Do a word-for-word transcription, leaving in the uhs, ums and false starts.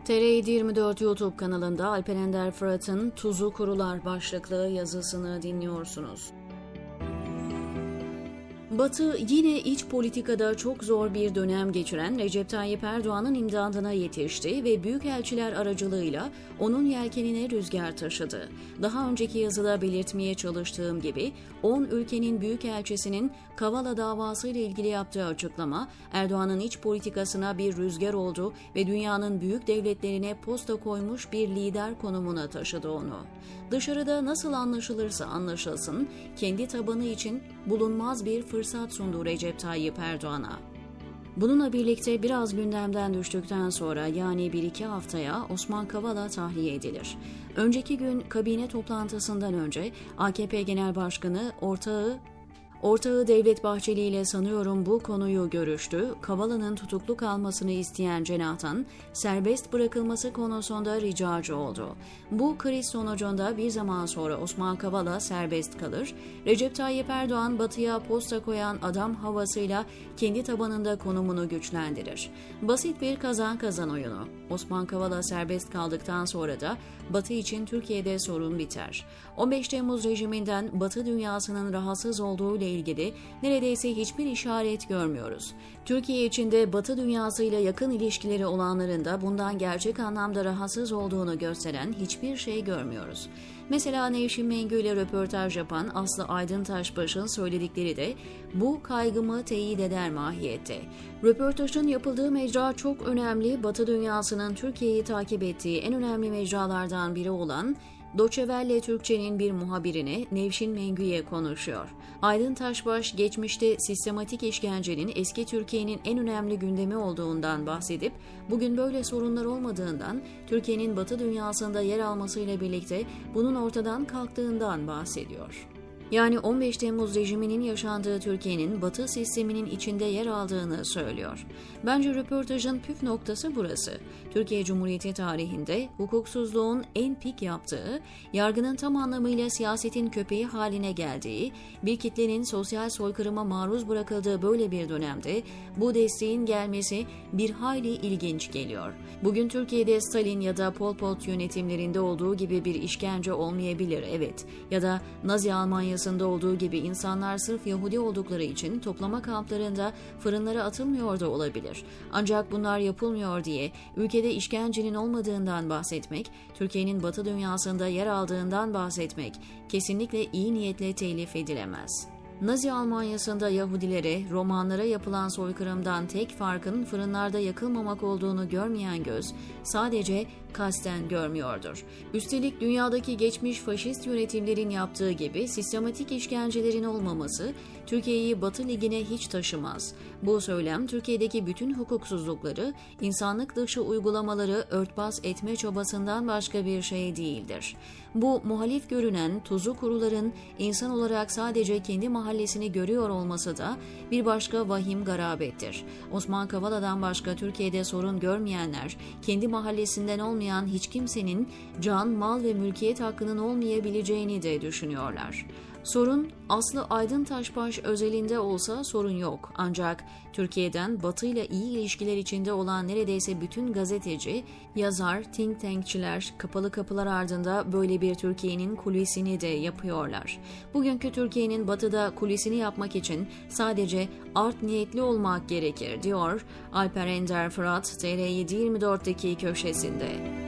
T R yedi yirmi dört YouTube kanalında Alper Ender Fırat'ın Tuzu Kurular başlıklı yazısını dinliyorsunuz. Batı yine iç politikada çok zor bir dönem geçiren Recep Tayyip Erdoğan'ın imdadına yetişti ve büyükelçiler aracılığıyla onun yelkenine rüzgar taşıdı. Daha önceki yazıda belirtmeye çalıştığım gibi on ülkenin büyükelçisinin Kavala davası ile ilgili yaptığı açıklama Erdoğan'ın iç politikasına bir rüzgar oldu ve dünyanın büyük devletlerine posta koymuş bir lider konumuna taşıdı onu. Dışarıda nasıl anlaşılırsa anlaşılsın kendi tabanı için bulunmaz bir fırsat sundu Recep Tayyip Erdoğan'a. Bununla birlikte biraz gündemden düştükten sonra yani bir iki haftaya Osman Kavala tahliye edilir. Önceki gün kabine toplantısından önce A K P Genel Başkanı ortağı Ortağı Devlet Bahçeli ile sanıyorum bu konuyu görüştü. Kavala'nın tutuklu kalmasını isteyen cenahtan serbest bırakılması konusunda ricacı oldu. Bu kriz sonucunda bir zaman sonra Osman Kavala serbest kalır. Recep Tayyip Erdoğan Batı'ya posta koyan adam havasıyla kendi tabanında konumunu güçlendirir. Basit bir kazan kazan oyunu. Osman Kavala serbest kaldıktan sonra da Batı için Türkiye'de sorun biter. on beş Temmuz rejiminden Batı dünyasının rahatsız olduğu ile ilgili neredeyse hiçbir işaret görmüyoruz. Türkiye içinde Batı dünyasıyla yakın ilişkileri olanların da bundan gerçek anlamda rahatsız olduğunu gösteren hiçbir şey görmüyoruz. Mesela Nevşin Mengü ile röportaj yapan Aslı Aydın Taşbaş'ın söyledikleri de bu kaygımı teyit eder mahiyette. Röportajın yapıldığı mecra çok önemli. Batı dünyasının Türkiye'yi takip ettiği en önemli mecralardan biri olan Deutsche Welle Türkçe'nin bir muhabirine Nevşin Mengü'ye konuşuyor. Aydın Taşbaş geçmişte sistematik işkencenin eski Türkiye'nin en önemli gündemi olduğundan bahsedip bugün böyle sorunlar olmadığından Türkiye'nin Batı dünyasında yer almasıyla birlikte bunun ortadan kalktığından bahsediyor. Yani on beş Temmuz rejiminin yaşandığı Türkiye'nin Batı sisteminin içinde yer aldığını söylüyor. Bence röportajın püf noktası burası. Türkiye Cumhuriyeti tarihinde hukuksuzluğun en pik yaptığı, yargının tam anlamıyla siyasetin köpeği haline geldiği, bir kitlenin sosyal soykırıma maruz bırakıldığı böyle bir dönemde bu desteğin gelmesi bir hayli ilginç geliyor. Bugün Türkiye'de Stalin ya da Pol Pot yönetimlerinde olduğu gibi bir işkence olmayabilir, evet, ya da Nazi Almanya olduğu gibi insanlar sırf Yahudi oldukları için toplama kamplarında fırınlara atılmıyor da olabilir. Ancak bunlar yapılmıyor diye ülkede işkencenin olmadığından bahsetmek, Türkiye'nin Batı dünyasında yer aldığından bahsetmek kesinlikle iyi niyetle telif edilemez. Nazi Almanyası'nda Yahudilere, Romanlara yapılan soykırımdan tek farkın fırınlarda yakılmamak olduğunu görmeyen göz sadece kasten görmüyordur. Üstelik dünyadaki geçmiş faşist yönetimlerin yaptığı gibi sistematik işkencelerin olmaması Türkiye'yi Batı Ligi'ne hiç taşımaz. Bu söylem Türkiye'deki bütün hukuksuzlukları, insanlık dışı uygulamaları örtbas etme çabasından başka bir şey değildir. Bu muhalif görünen tuzu kuruların insan olarak sadece kendi mahallesini görüyor olması da bir başka vahim garabettir. Osman Kavala'dan başka Türkiye'de sorun görmeyenler, kendi mahallesinden olmayan hiç kimsenin can, mal ve mülkiyet hakkının olmayabileceğini de düşünüyorlar. Sorun Aslı Aydın Taşbaş özelinde olsa sorun yok. Ancak Türkiye'den Batı ile iyi ilişkiler içinde olan neredeyse bütün gazeteci, yazar, think tankçiler kapalı kapılar ardında böyle bir Türkiye'nin kulisini de yapıyorlar. Bugünkü Türkiye'nin Batı'da kulisini yapmak için sadece art niyetli olmak gerekir, diyor Alper Ender Fırat T R yedi yirmi dörtteki köşesinde.